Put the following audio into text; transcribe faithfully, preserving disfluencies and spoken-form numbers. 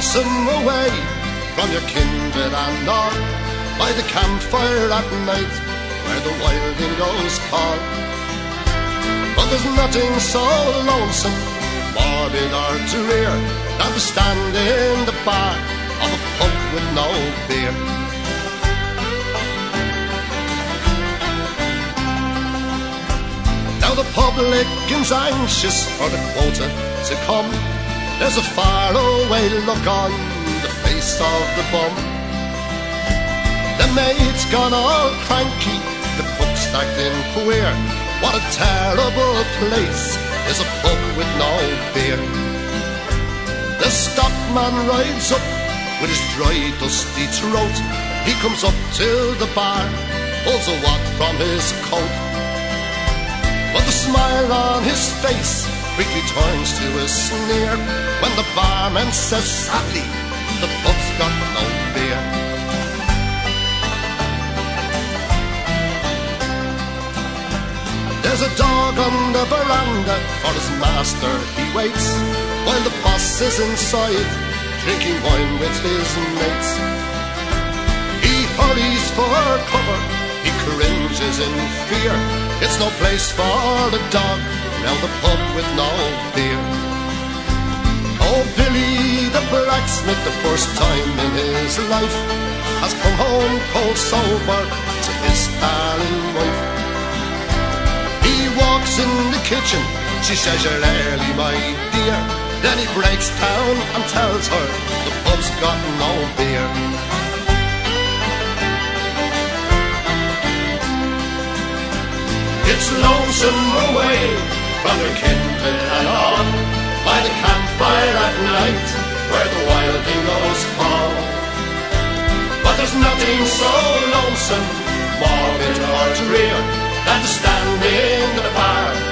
lonesome away from your kindred and all, by the campfire at night where the wild dingoes call. But there's nothing so lonesome, morbid or drear, than to stand in the bar of a pub with no beer. Now the publican's anxious for the quota to come. There's a faraway look on the face of the bum. The maid's gone all cranky, the pub's acting queer. What a terrible place is a pub with no beer. The stockman rides up with his dry, dusty throat. He comes up to the bar, pulls a wad from his coat. But the smile on his face quickly turns to a sneer when the barman says sadly, the pub's got no beer. There's a dog on the veranda, for his master he waits, while the boss is inside, drinking wine with his mates. He hurries for cover, he cringes in fear. It's no place for the dog, now the pub with no beer. Oh, Billy the blacksmith, the first time in his life, has come home cold sober to his darling wife. He walks in the kitchen, she says, "You're early, my dear." Then he breaks down and tells her the pub's got no beer. It's lonesome away from your kindred and all, by the campfire at night where the wild dingoes call. But there's nothing so lonesome, morbid or drear, than to stand in the bar